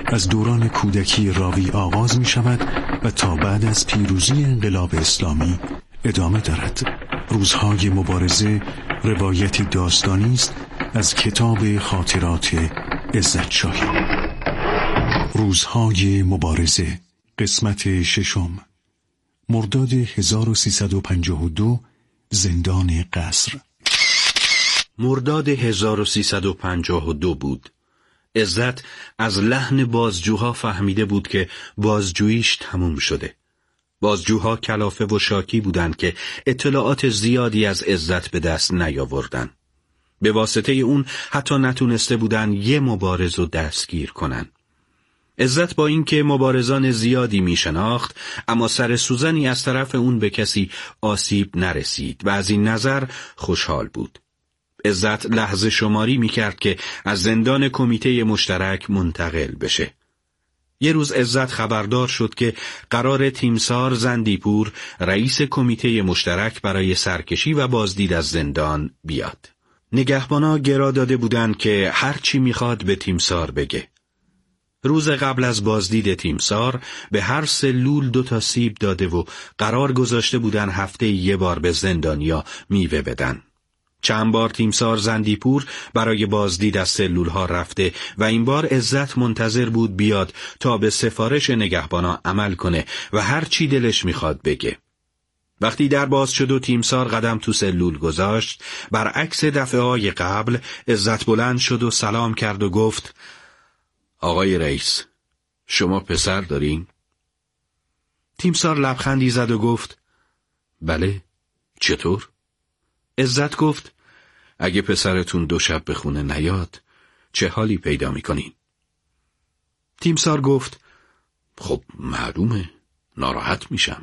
از دوران کودکی راوی آغاز می شود و تا بعد از پیروزی انقلاب اسلامی ادامه دارد. روزهای مبارزه روایتی داستانی است از کتاب خاطرات عزت شاهی. روزهای مبارزه قسمت 6 مرداد 1352 زندان قصر. مرداد 1352 بود. عزت از لحن بازجوها فهمیده بود که بازجوییش تموم شده. بازجوها کلافه و شاکی بودند که اطلاعات زیادی از عزت به دست نیاوردن. به واسطه اون حتی نتونسته بودن یه مبارز رو دستگیر کنن. عزت با اینکه مبارزان زیادی می شناخت، اما سر سوزنی از طرف اون به کسی آسیب نرسید و از این نظر خوشحال بود. عزت لحظه شماری می کرد که از زندان کمیته مشترک منتقل بشه. یه روز عزت خبردار شد که قرار تیمسار زندیپور رئیس کمیته مشترک برای سرکشی و بازدید از زندان بیاد. نگهبانا گرا داده بودند که هر چی میخواد به تیمسار بگه. روز قبل از بازدید تیمسار به هر سلول 2 سیب داده و قرار گذاشته بودن هفته یه بار به زندانیا میوه بدن. چند بار تیمسار زندیپور برای بازدید از سلولها رفته و این بار عزت منتظر بود بیاد تا به سفارش نگهبانا عمل کنه و هر چی دلش میخواد بگه. وقتی در باز شد و تیمسار قدم تو سلول گذاشت، برعکس دفعه‌های قبل عزت بلند شد و سلام کرد و گفت: آقای رئیس، شما پسر دارین؟ تیمسار لبخندی زد و گفت: بله، چطور؟ عزت گفت: اگه پسرتون 2 شب به خونه نیاد، چه حالی پیدا میکنین؟ تیمسار گفت: خب معلومه، ناراحت میشم.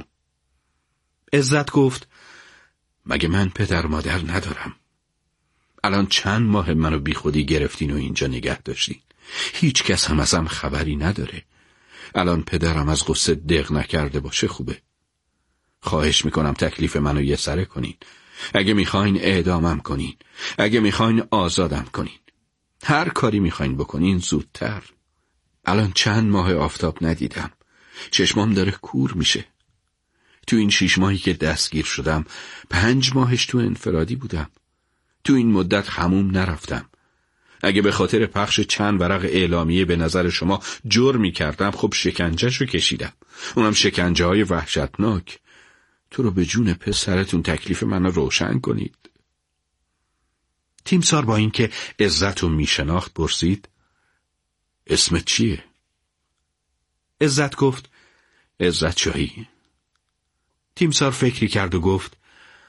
عزت گفت: مگه من پدر و مادر ندارم؟ الان چند ماه منو بی خودی گرفتین و اینجا نگه داشتین. هیچ کس هم ازم خبری نداره. الان پدرم از غصه دق نکرده باشه خوبه. خواهش میکنم تکلیف منو یه سره کنین. اگه میخواین اعدامم کنین، اگه میخواین آزادم کنین، هر کاری میخواین بکنین زودتر. الان چند ماه آفتاب ندیدم، چشمام داره کور میشه. تو این 6 ماهی که دستگیر شدم 5 ماهش تو انفرادی بودم. تو این مدت حموم نرفتم. اگه به خاطر پخش چند ورق اعلامیه به نظر شما جرمی کردم، خب شکنجهشو کشیدم، اونم شکنجه های وحشتناک. تو رو به جون پسرتون تکلیف منو روشن کنید. تیمسار با اینکه عزت رو میشناخت پرسید: اسمت چیه؟ عزت گفت: عزت شاهی. تیمسار فکری کرد و گفت: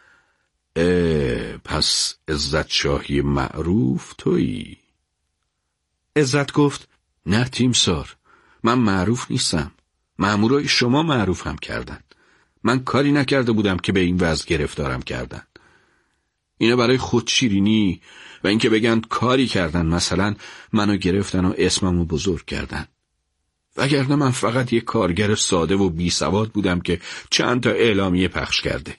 پس عزت شاهی معروف تویی؟ عزت گفت: نه تیمسار، من معروف نیستم. مامورای شما معروفم کردن. من کاری نکرده بودم که به این وضع گرفتارم کردن. اینا برای خودشیرینی و اینکه بگن کاری کردن، مثلا منو گرفتن و اسممو بزرگ کردن. وگرنه من فقط یک کارگر ساده و بی سواد بودم که چند تا اعلامیه پخش کرده.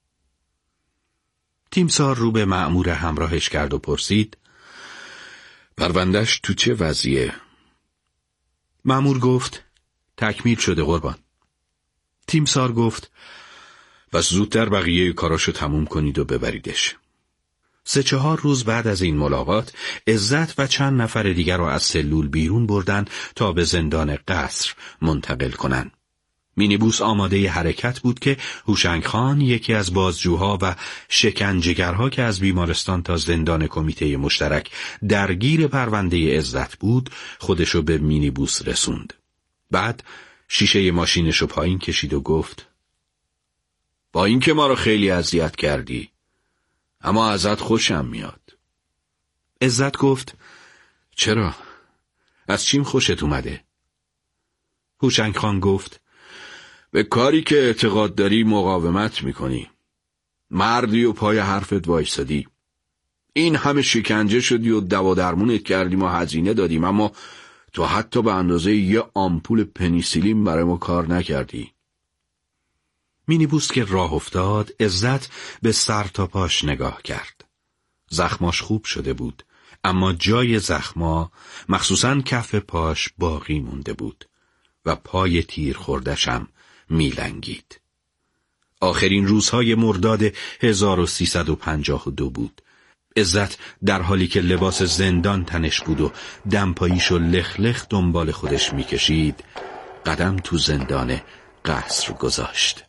تیمسار رو به مأمور همراهش کرد و پرسید: پروندهش تو چه وضعیه؟ مأمور گفت: تکمیل شده قربان. تیمسار گفت: پس زودتر بقیه کاراشو تموم کنید و ببریدش. 3-4 روز بعد از این ملاقات، عزت و چند نفر دیگر رو از سلول بیرون بردن تا به زندان قصر منتقل کنن. مینیبوس آماده حرکت بود که هوشنگ خان، یکی از بازجوها و شکنجهگرها که از بیمارستان تا زندان کمیته مشترک درگیر پرونده عزت بود، خودشو به مینیبوس رسوند. بعد شیشه ماشینشو پایین کشید و گفت: با اینکه ما رو خیلی اذیت کردی، اما ازت خوشم میاد. عزت گفت: چرا؟ از چیم خوشت اومده؟ هوشنگ خان گفت: به کاری که اعتقاد داری مقاومت میکنی. مردی و پای حرفت وایسادی. این همه شکنجه شدی و دوا درمونت کردیم و هزینه دادیم، اما تو حتی به اندازه یه آمپول پنیسیلین برای ما کار نکردی. مینیبوس که راه افتاد، عزت به سر تا پاش نگاه کرد. زخماش خوب شده بود، اما جای زخما مخصوصاً کف پاش باقی مونده بود و پای تیر خوردشم میلنگید. آخرین روزهای مرداد 1352 بود. عزت در حالی که لباس زندان تنش بود و دمپاییشو لخ لخ دنبال خودش میکشید، قدم تو زندان قصر گذاشت.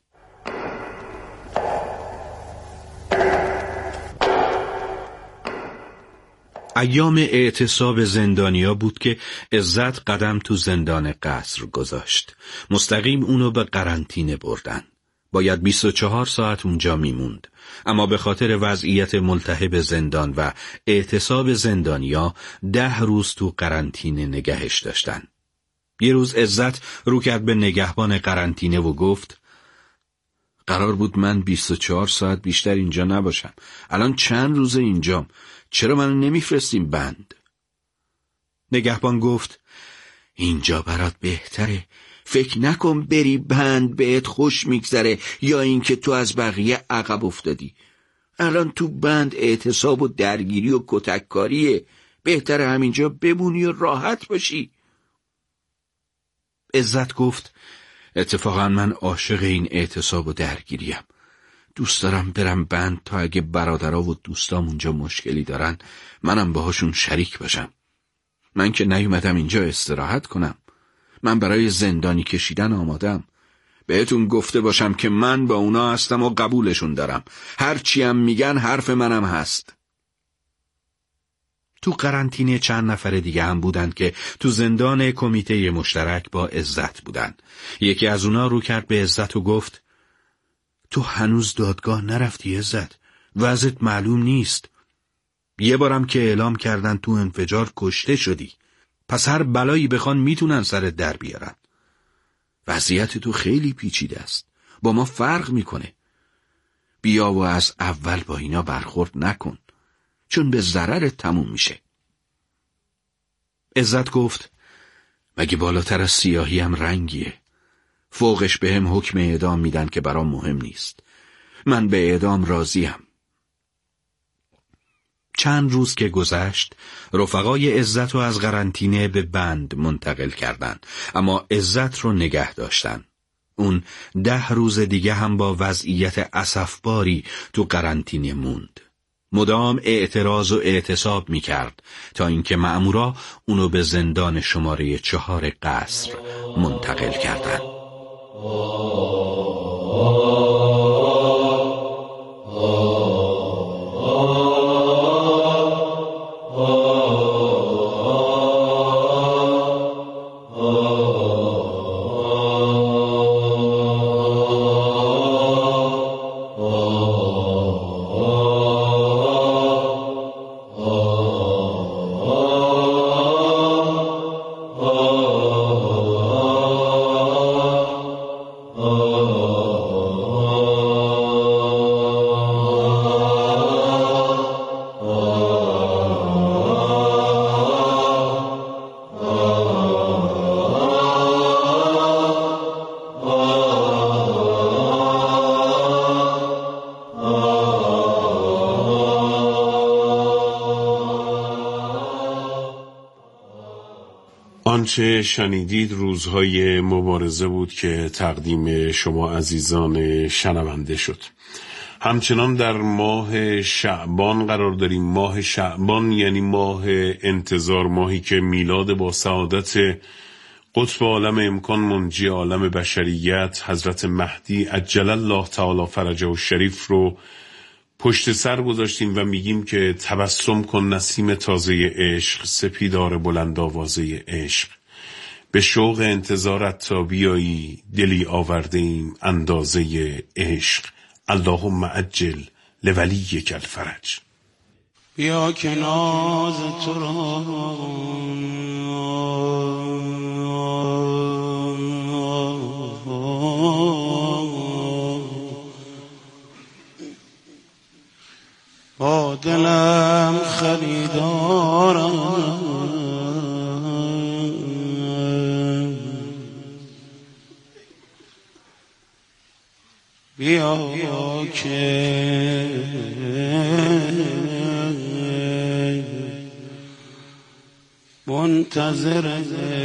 ایام اعتصاب زندانیا بود که عزت قدم تو زندان قصر گذاشت. مستقیم اونو به قرنطینه بردن. باید 24 ساعت اونجا میموند، اما به خاطر وضعیت ملتهب زندان و اعتصاب زندانیا 10 روز تو قرنطینه نگهش داشتن. یه روز عزت رو کرد به نگهبان قرنطینه و گفت: قرار بود من 24 ساعت بیشتر اینجا نباشم. الان چند روز اینجام. چرا منو نمیفرستیم بند؟ نگهبان گفت: اینجا برات بهتره. فکر نکن بری بند بهت خوش میگذره یا اینکه تو از بقیه عقب افتادی. الان تو بند اعتصاب و درگیری و کتککاریه. بهتره همینجا بمونی و راحت باشی. عزت گفت: اتفاقا من عاشق این اعتصاب و درگیریم. دوست دارم برم بند تا اگه برادرها و دوستام اونجا مشکلی دارن منم باهاشون شریک باشم. من که نیومدم اینجا استراحت کنم. من برای زندانی کشیدن آمادم. بهتون گفته باشم که من با اونا هستم و قبولشون دارم. هرچی هم میگن حرف منم هست. تو قرنطینه چند نفر دیگه هم بودن که تو زندان کمیته مشترک با عزت بودن. یکی از اونا رو کرد به عزت و گفت: تو هنوز دادگاه نرفتی عزت. وضعت معلوم نیست. یه بارم که اعلام کردن تو انفجار کشته شدی. پس هر بلایی بخوان میتونن سرت در بیارن. وضعیت تو خیلی پیچیده است. با ما فرق میکنه. بیا و از اول با اینا برخورد نکن. چون به ضررت تموم میشه. عزت گفت: مگه بالاتر از سیاهی هم رنگیه. فوقش به هم حکم اعدام میدن که برام مهم نیست. من به اعدام راضیم. چند روز که گذشت، رفقای عزت رو از قرنطینه به بند منتقل کردن، اما عزت رو نگه داشتن. اون 10 روز دیگه هم با وضعیت اسفباری تو قرنطینه موند. مدام اعتراض و اعتصاب میکرد تا اینکه مأمورا اونو به زندان شماره 4 قصر منتقل کردن. آنچه شنیدید روزهای مبارزه بود که تقدیم شما عزیزان شنونده شد. همچنان در ماه شعبان قرار داریم. ماه شعبان یعنی ماه انتظار، ماهی که میلاد با سعادت قطب عالم امکان منجی عالم بشریت حضرت مهدی عجل الله تعالی فرجه و شریف رو پشت سر گذاشتیم و میگیم که تبسم کن نسیم تازه عشق، سپیدار بلند آوازه عشق. به شوق انتظارت تا بیایی دلی آورده ایم اندازه عشق. اللهم عجل لولیک الفرج. بیا که ناز تو را با دلم خریدارم. بیا که منتظر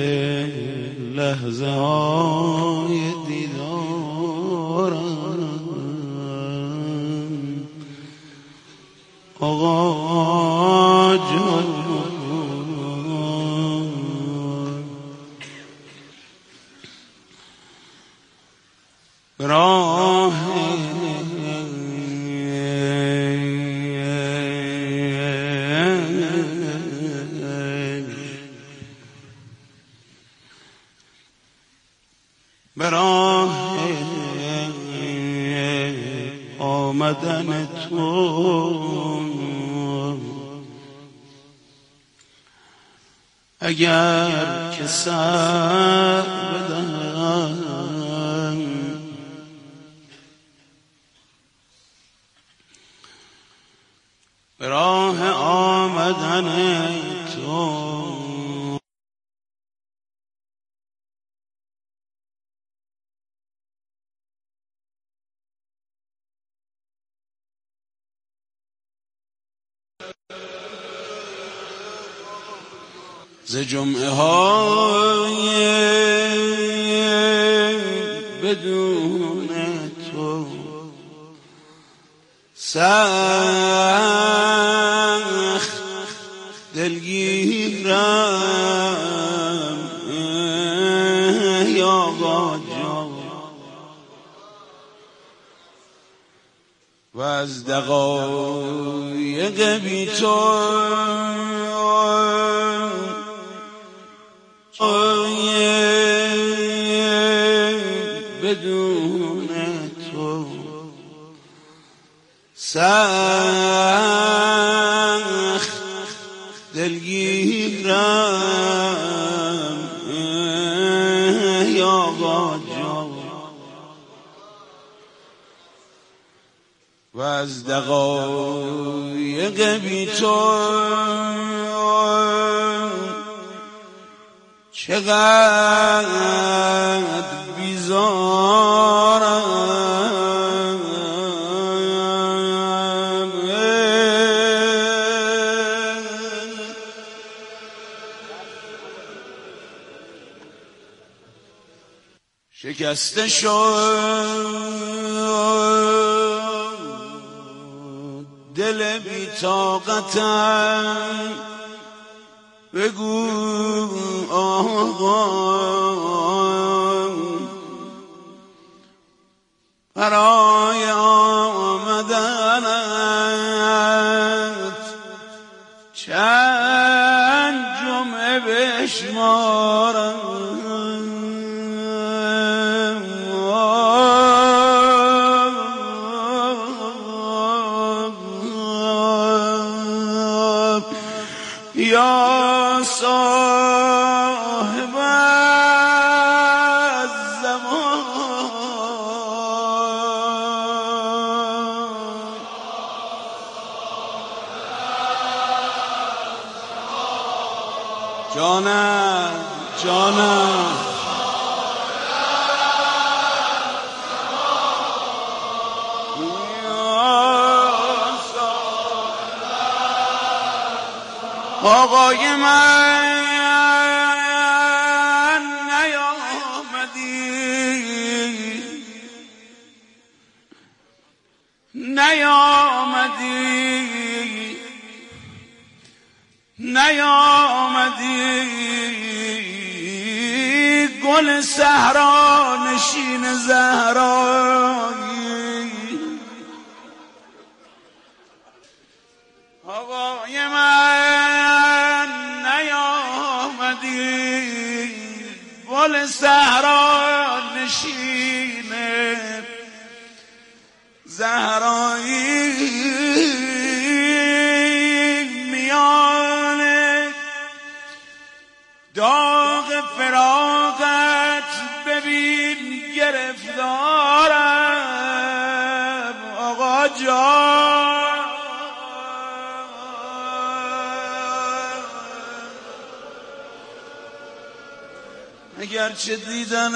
لحظه های دیدارم آقا جان راه براه آمدن تو اگر که سر بدم براه آمدن تو ز جمعه های بدون تو سخت دلگیرم یا باجا و از دقایق بی تو بدون تو سخت دلگیرم یا باجا و از دقایق بی تو چقدر بیزارم شکسته شد دل بی طاقتم بگو آقا برای آمدنت چند جمعه بشمارم یا صاحب الزمان جانم جانم آقای من نیامدی گل صحرا نشین زهرایی آقای من نیامدی گل صحرا نشین زهرایی میان داغ فراقت ببین گرفتارم آقا جان اگرچه دیدن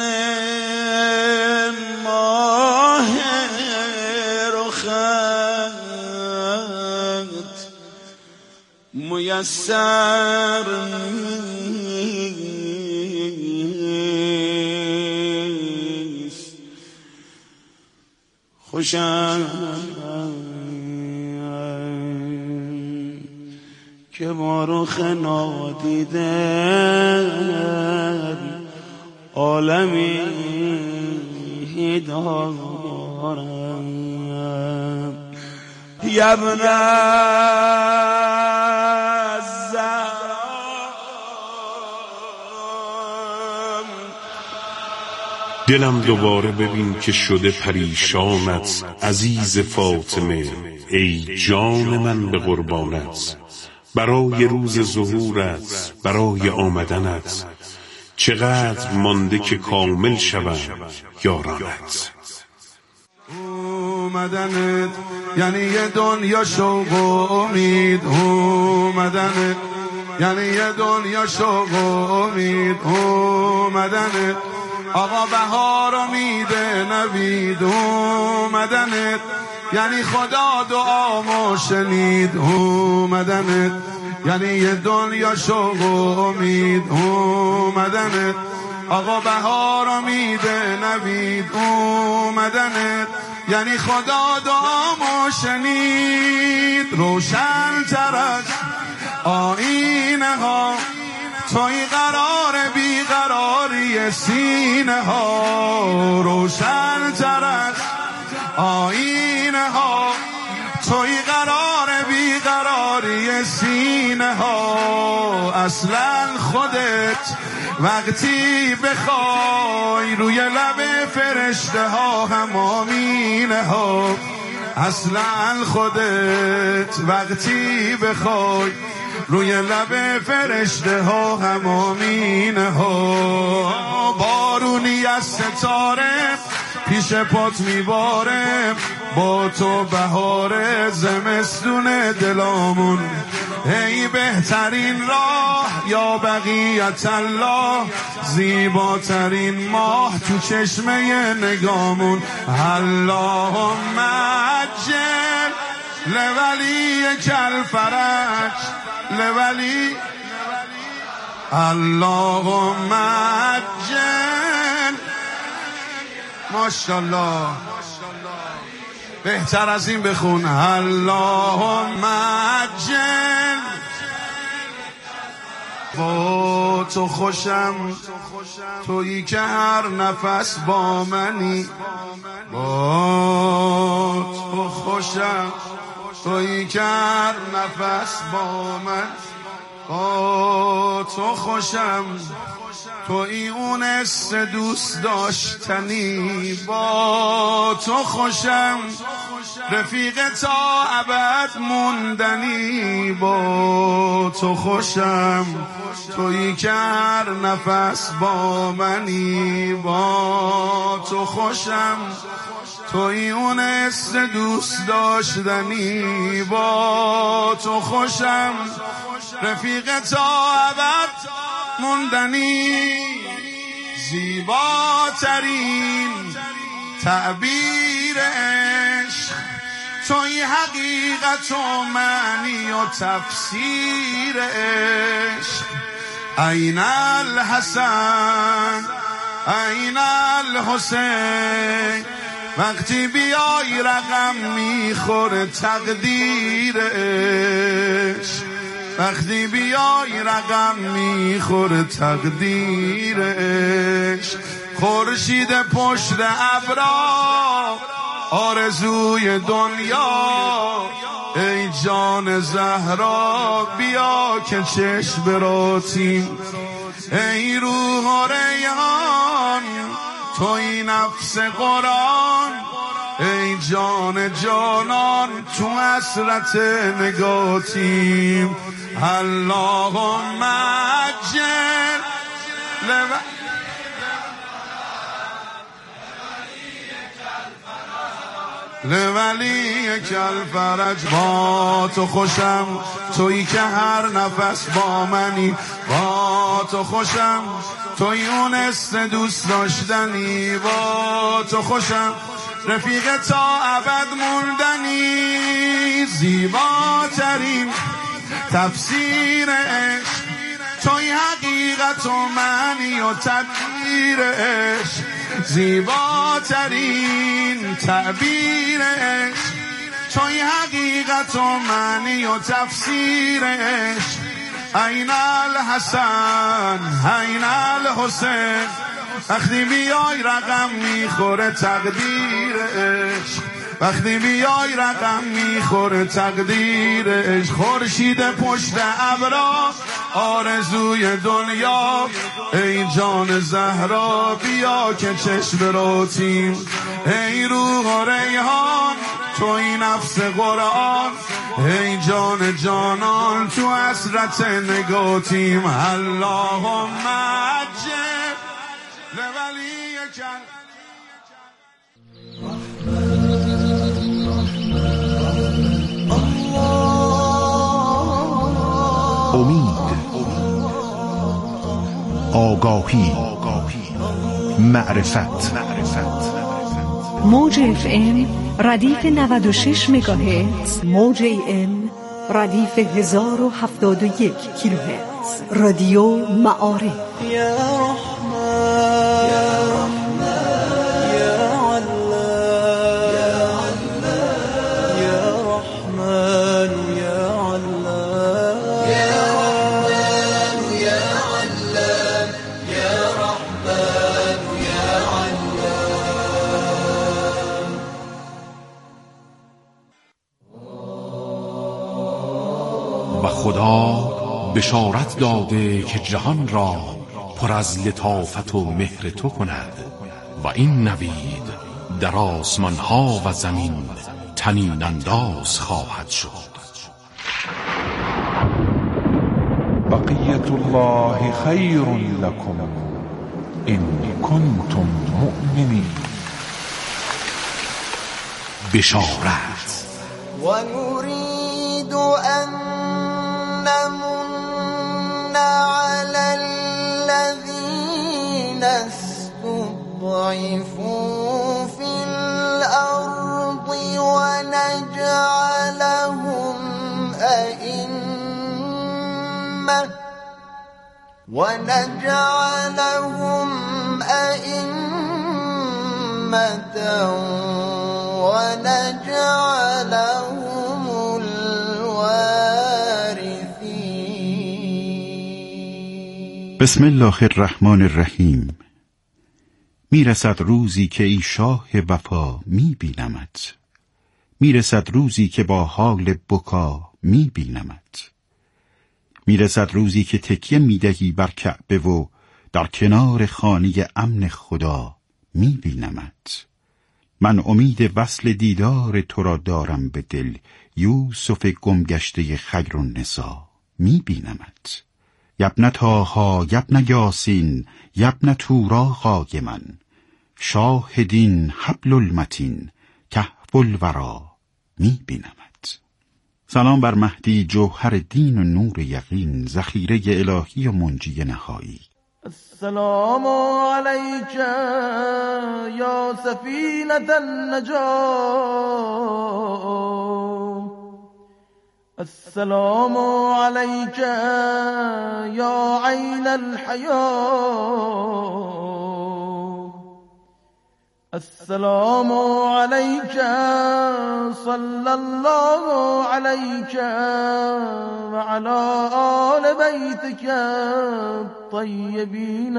ماه رخت میسر خوشم که با رخ نادیده عالمی دارم. یبن دلم دوباره ببین که شده پریشانت عزیز فاطمه، ای جان من به قربانت، برای روز ظهورت، برای آمدنت، چقدر مانده که کامل شوم یارانت. اومدنت یعنی یه دنیا شوق و امید، اومدنت یعنی یه دنیا شوق و امید، اومدنت آقا بهار میده نوید، اومدنت یعنی خدا دعامو شنید، اومدنت یعنی یه دنیا شوق و امید، اومدنت آقا بهار میده نوید، اومدنت یعنی خدا دعامو شنید. روشن تر از آینه ها توی قرار بیقراری سینه ها، روشن تر از آینه ها توی قرار بیقراری سینه ها. اصلا خودت وقتی بخوای روی لب فرشته ها هم آمینه ها، اصلا خودت وقتی بخوای روی لب فرشته ها هم آمینه ها. بارونی از ستاره پیش پات میباره، با تو بهار زمستون دلامون، ای بهترین راه یا بقیت الله، زیباترین ماه تو چشمه نگامون. اللهم عجل لولی کل فرج لولی، اللهم عجل. ماشاءالله بهتر از این بخون. اللهم عجل. با تو خوشم تویی که هر نفس با منی، با تو خوشم تویی که هر نفس با من، با تو خوشم تویی اونست دوست داشتنی، با تو خوشم رفیق تا ابد موندنی، با تو خوشم تویی که هر نفس با منی، با تو خوشم تویی اونست دوست داشتنی، با تو خوشم رفیق تا ابد موندنی. زیباترین تعبیر عشق توی حقیقت و معنی و تفسیر عشق. این الحسن این الحسین، وقتی بیای رقم میخوره تقدیر عشق، وقتی بیای رقم میخوره تقدیر عشق. خورشید پشت ابرا آرزوی دنیا، ای جان زهرا بیا که چشم براتیم، ای روح و ریحان توی نفس قرآن، ای جان جانان تو حسرت نگاتیم. اللهم عجل لولی کل فرج. با تو خوشم تویی که هر نفس با منی، با تو خوشم تویی اونست دوست داشتنی، با تو خوشم رفیق تا ابد موندنی. زیباترین تفسیر عشق توی حقیقت و معنی و تدبیرش، زیباترین تعبیرش، توی حقیقت و معنی و تفسیرش. این الحسن این الحسین، وقتی بیای رقم میخوره تقدیرش، وقتی بیای رقم میخوره تقدیرش. خورشید پشت ابرا آرزوی دنیا، ای جان زهرا بیا که چشم روتیم. ای روح و ریحان توی نفس قرآن، ای جان جانان تو حسرت نگاتیم. اللهم عجل لولیک. امید، آگاهی، معرفت. موج FM ردیف 96 مگاهرتز، موج AM ردیف 1071 کیلوهرتز. رادیو معارف. و خدا بشارت داده که جهان را پر از لطافت و مهر تو کند و این نوید در آسمان ها و زمین طنین انداز خواهد شد. بقیت الله خیر لکم ان کنتم مؤمنین. بشارت. و نريد أن نمن على الذين استضعفوا في الأرض ونجعلهم أئمة ونجعلهم الوارثين. بسم الله الرحمن الرحیم. میرسد روزی که ای شاه وفا میبینمت، میرسد روزی که با حال بکا میبینمت، میرسد روزی که تکیه میدهی بر کعبه و در کنار خانه امن خدا میبینمت. من امید وصل دیدار تو را دارم به دل، یوسف گمگشته خیرالنسا میبینمت. یبن طاها یبن یاسین یبن تورا قایما، شاهدین حبل المتین کهف الورا میبینمت. سلام بر مهدی جوهر دین و نور یقین، ذخیره الهی و منجی نهایی. السلام علیک یا سفینة النجاة، السلام علیک یا عین الحیاة، السلام علیک صلی الله علیک و علی آل بیتک الطیبین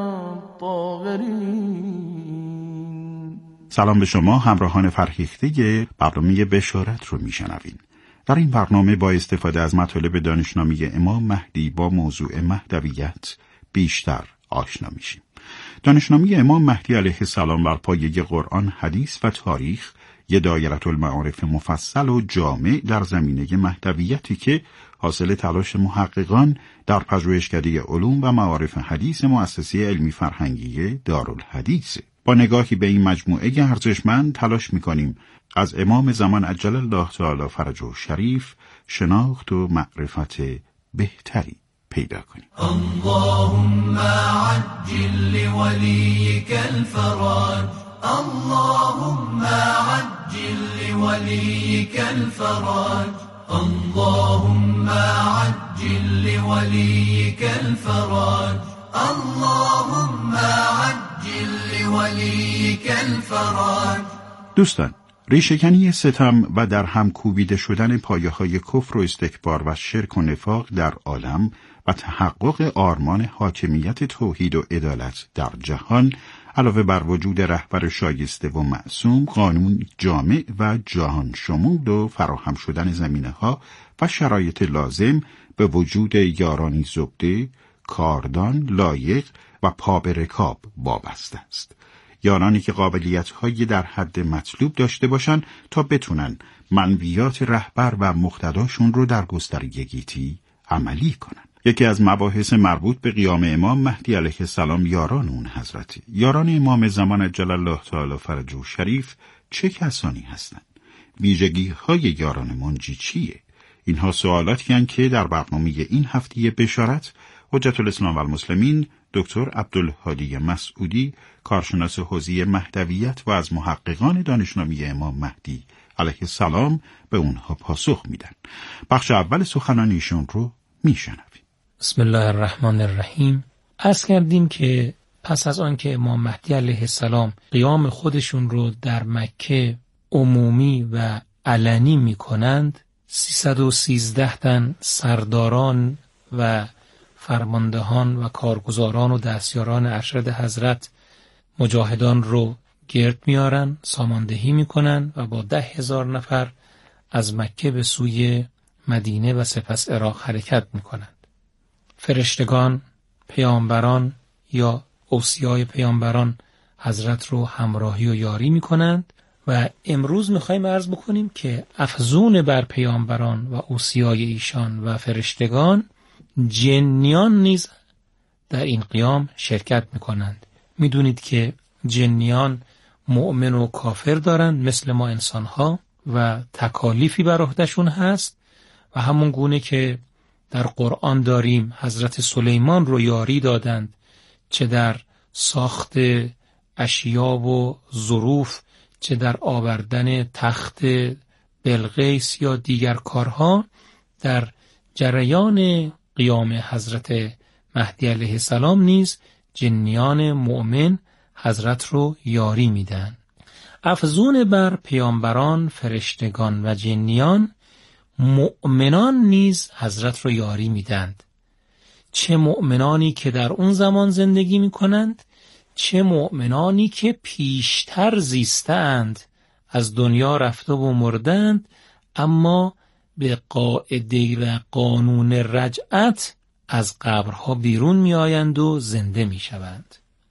الطاهرین. سلام به شما همراهان فرهیخته برنامه بشارت رو میشنوین. در این برنامه با استفاده از مطالب دانشنامه امام مهدی با موضوع مهدویت بیشتر آشنا میشیم. دانشنامه امام مهدی علیه السلام بر پایه قرآن، حدیث و تاریخ، یه دایره المعارف مفصل و جامع در زمینه مهدویتی که حاصل تلاش محققان در پژوهشکده علوم و معارف حدیث مؤسسه علمی فرهنگی دارالحدیث. با نگاهی به این مجموعه ارزشمند تلاش می‌کنیم از امام زمان عجل الله تعالی فرجه شریف شناخت و معرفت بهتری پیدا کنیم. اللهم عجل لوليك الفرج، اللهم عجل لوليك الفرج، اللهم عجل لوليك الفرج اللهم عجل لوليك الفرج. دوستان، ریشه‌کنی ستم و در هم کوبیده شدن پایه‌های کفر و استکبار و شرک و نفاق در عالم و تحقق آرمان حاکمیت توحید و عدالت در جهان علاوه بر وجود رهبر شایسته و معصوم، قانون جامع و جهان شمول و فراهم شدن زمینه‌ها و شرایط لازم به وجود یارانی زبده، کاردان، لایق و پا به رکاب وابسته است. یارانی که قابلیت‌های در حد مطلوب داشته باشند تا بتونن منویات رهبر و مقتداشون رو در گستره گیتی عملی کنن. یکی از مباحث مربوط به قیام امام مهدی علیه السلام یاران اون حضرتی. یاران امام زمان عجل الله تعالی فرجه شریف چه کسانی هستند؟ ویژگی‌های یاران منجی چیه؟ اینها سوالاتی هستند که در برنامه این هفته بشارت حجت الاسلام و المسلمین دکتر عبدالهادی مسعودی، کارشناس حوزه مهدویت و از محققان دانشنامه امام مهدی علیه السلام به اونها پاسخ میدن. بخش اول سخنانیشون رو میشنویم. بسم الله الرحمن الرحیم. عرض کردیم که پس از آن که امام مهدی علیه السلام قیام خودشون رو در مکه عمومی و علنی میکنند، 313 تن سرداران و فرماندهان و کارگزاران و دستیاران ارشد حضرت مجاهدان رو گرد میارن، ساماندهی میکنن و با 10,000 نفر از مکه به سوی مدینه و سپس عراق حرکت میکنند. فرشتگان، پیامبران یا اوصیای پیامبران حضرت رو همراهی و یاری میکنند و امروز میخوایم عرض بکنیم که افزون بر پیامبران و اوصیای ایشان و فرشتگان، جنیان نیز در این قیام شرکت میکنند. میدونید که جنیان مؤمن و کافر دارند مثل ما انسانها و تکالیفی بر عهدهشون هست و همون گونه که در قرآن داریم حضرت سلیمان رو یاری دادند چه در ساخت اشیا و ظروف، چه در آوردن تخت بلقیس یا دیگر کارها، در جریان قیام حضرت مهدی علیه السلام نیز جنیان مؤمن حضرت رو یاری میدن. افزون بر پیامبران، فرشتگان و جنیان، مؤمنان نیز حضرت رو یاری میدند. چه مؤمنانی که در اون زمان زندگی میکنند، چه مؤمنانی که پیشتر زیستند، از دنیا رفته و مردند اما به قاعده و قانون رجعت از قبرها بیرون می آیند و زنده می شوند.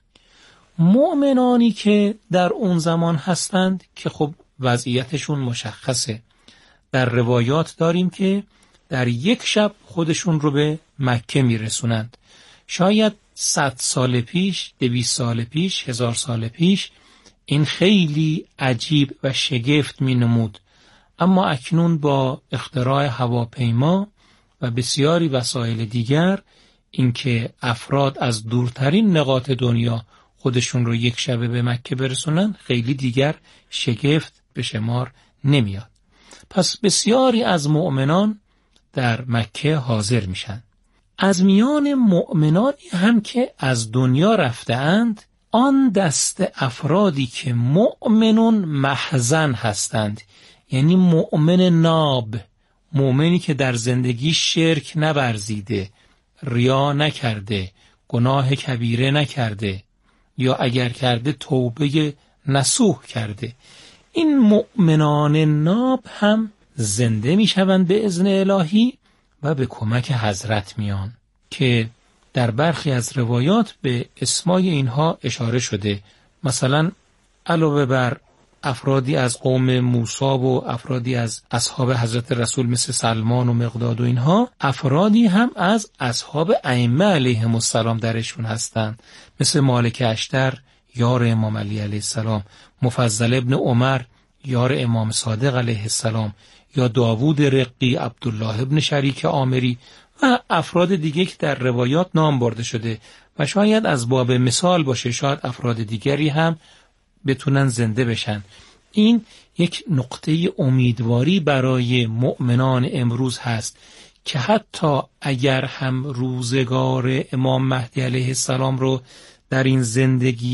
مؤمنانی که در اون زمان هستند که خب وضعیتشون مشخصه. در روایات داریم که در یک شب خودشون رو به مکه می رسونند. شاید 100 سال پیش، 200 سال پیش، 1000 سال پیش این خیلی عجیب و شگفت می نمود، اما اکنون با اختراع هواپیما و بسیاری وسایل دیگر اینکه افراد از دورترین نقاط دنیا خودشون رو یک شبه به مکه برسونن خیلی دیگر شگفت به شمار نمیاد. پس بسیاری از مؤمنان در مکه حاضر میشن. از میان مؤمنانی هم که از دنیا رفته‌اند، آن دست افرادی که مؤمنون محزن هستند، یعنی مؤمن ناب، مؤمنی که در زندگی شرک نورزیده، ریا نکرده، گناه کبیره نکرده یا اگر کرده توبه نصوح کرده، این مؤمنان ناب هم زنده می شوند به اذن الهی و به کمک حضرت میان که در برخی از روایات به اسمای اینها اشاره شده. مثلا علاوه بر افرادی از قوم موسی و افرادی از اصحاب حضرت رسول مثل سلمان و مقداد و اینها، افرادی هم از اصحاب ائمه علیهم السلام درشون هستند، مثل مالک اشتر یار امام علی علیه السلام، مفضل ابن عمر یار امام صادق علیه السلام، یا داوود رقی، عبدالله ابن شریک عامری و افراد دیگه که در روایات نام برده شده و شاید از باب مثال باشه، شاید افراد دیگری هم بتونن زنده بشن. این یک نقطه امیدواری برای مؤمنان امروز هست که حتی اگر هم روزگار امام مهدی علیه السلام رو در این زندگی